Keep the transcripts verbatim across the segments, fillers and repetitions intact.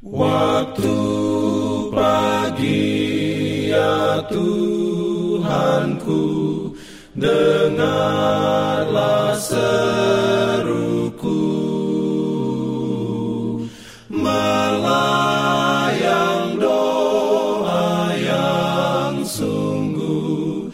Waktu pagi ya Tuhanku, dengarlah seruku, melayang doa yang sungguh,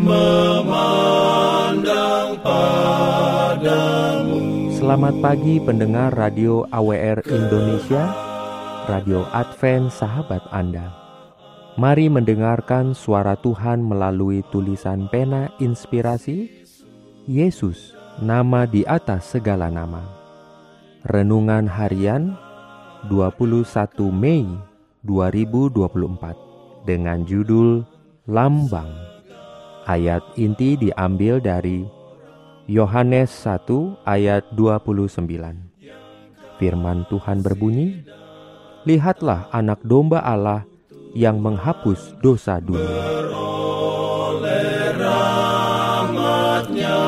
memandang padamu. Selamat pagi pendengar Radio A W R Indonesia, Radio Advent Sahabat Anda. Mari mendengarkan suara Tuhan melalui tulisan pena inspirasi Yesus, nama di atas segala nama. Renungan harian dua puluh satu Mei dua ribu dua puluh empat dengan judul Lambang. Ayat inti diambil dari Yohanes satu ayat dua puluh sembilan. Firman Tuhan berbunyi, "Lihatlah anak domba Allah yang menghapus dosa dunia." Beroleh rahmat-Nya,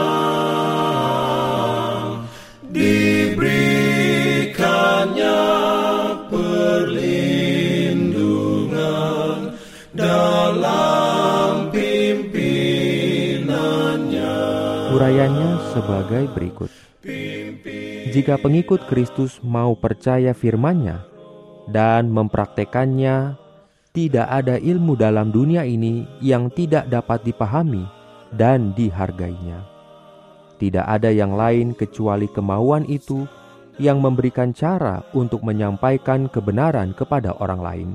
diberikannya perlindungan dalam pimpinannya. Urayanya sebagai berikut. Jika pengikut Kristus mau percaya firman-Nya dan mempraktekannya, tidak ada ilmu dalam dunia ini yang tidak dapat dipahami dan dihargainya. Tidak ada yang lain kecuali kemauan itu yang memberikan cara untuk menyampaikan kebenaran kepada orang lain.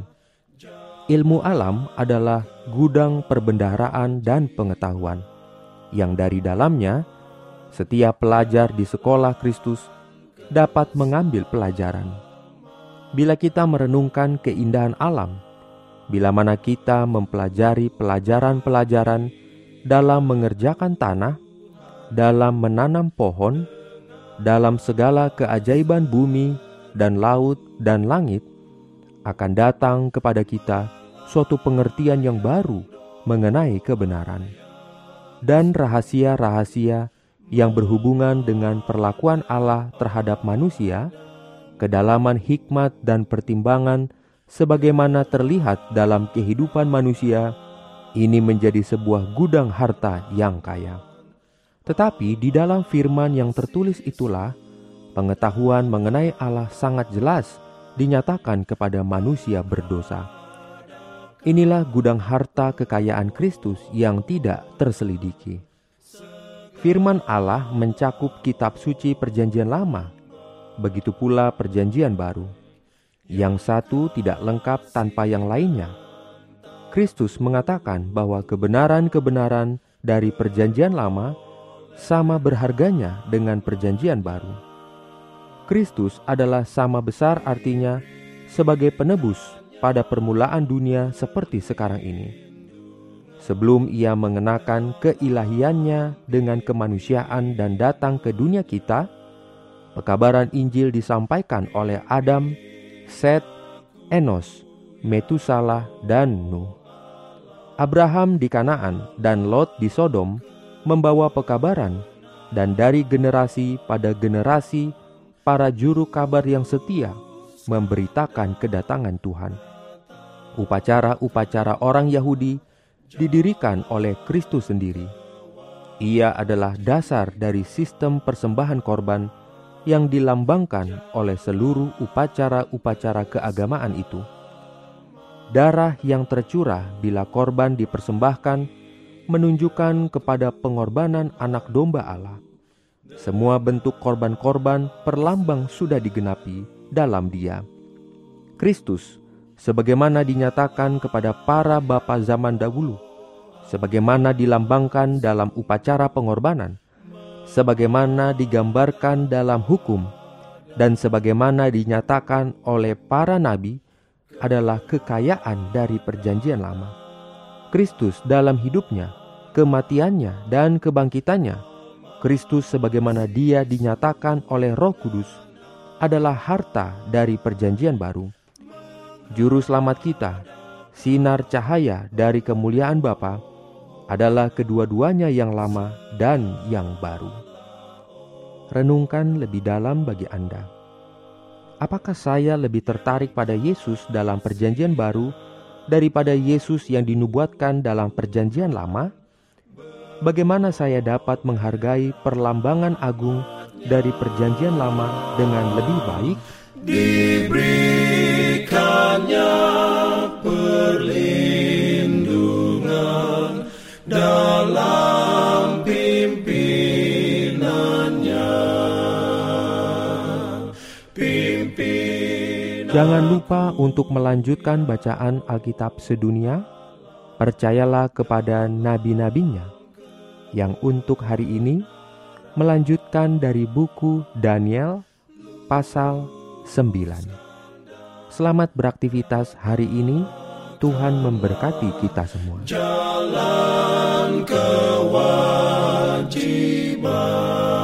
Ilmu alam adalah gudang perbendaharaan dan pengetahuan, yang dari dalamnya setiap pelajar di sekolah Kristus dapat mengambil pelajaran. Bila kita merenungkan keindahan alam, bila mana kita mempelajari pelajaran-pelajaran dalam mengerjakan tanah, dalam menanam pohon, dalam segala keajaiban bumi dan laut dan langit, akan datang kepada kita suatu pengertian yang baru mengenai kebenaran. Dan rahasia-rahasia yang berhubungan dengan perlakuan Allah terhadap manusia, kedalaman hikmat dan pertimbangan sebagaimana terlihat dalam kehidupan manusia, ini menjadi sebuah gudang harta yang kaya. Tetapi di dalam firman yang tertulis itulah, pengetahuan mengenai Allah sangat jelas dinyatakan kepada manusia berdosa. Inilah gudang harta kekayaan Kristus yang tidak terselidiki. Firman Allah mencakup kitab suci Perjanjian Lama, begitu pula Perjanjian Baru. Yang satu tidak lengkap tanpa yang lainnya. Kristus mengatakan bahwa kebenaran-kebenaran dari Perjanjian Lama sama berharganya dengan Perjanjian Baru. Kristus adalah sama besar artinya sebagai penebus pada permulaan dunia seperti sekarang ini. Sebelum ia mengenakan keilahiannya dengan kemanusiaan dan datang ke dunia kita, pekabaran Injil disampaikan oleh Adam, Set, Enos, Metusalah, dan Nuh. Abraham di Kanaan dan Lot di Sodom membawa pekabaran, dan dari generasi pada generasi para juru kabar yang setia memberitakan kedatangan Tuhan. Upacara-upacara orang Yahudi didirikan oleh Kristus sendiri. Ia adalah dasar dari sistem persembahan korban yang dilambangkan oleh seluruh upacara-upacara keagamaan itu. Darah yang tercurah bila korban dipersembahkan menunjukkan kepada pengorbanan anak domba Allah. Semua bentuk korban-korban perlambang sudah digenapi dalam Dia. Kristus, sebagaimana dinyatakan kepada para bapa zaman dahulu, sebagaimana dilambangkan dalam upacara pengorbanan, sebagaimana digambarkan dalam hukum, dan sebagaimana dinyatakan oleh para nabi, adalah kekayaan dari Perjanjian Lama. Kristus dalam hidupnya, kematiannya, dan kebangkitannya, Kristus sebagaimana Dia dinyatakan oleh Roh Kudus, adalah harta dari Perjanjian Baru. Juru selamat kita, sinar cahaya dari kemuliaan Bapa, adalah kedua-duanya yang lama dan yang baru. Renungkan lebih dalam bagi Anda. apakah saya lebih tertarik pada Yesus dalam Perjanjian Baru daripada Yesus yang dinubuatkan dalam Perjanjian Lama? Bagaimana saya dapat menghargai perlambangan agung dari Perjanjian Lama dengan lebih baik? Diberikannya perlindungan dalam pimpinannya. Pimpin. Jangan lupa untuk melanjutkan bacaan Alkitab sedunia. Percayalah kepada nabi-nabinya yang untuk hari ini melanjutkan dari buku Daniel pasal sembilan. Selamat beraktivitas hari ini. Tuhan memberkati kita semua. Jalan kewajiban.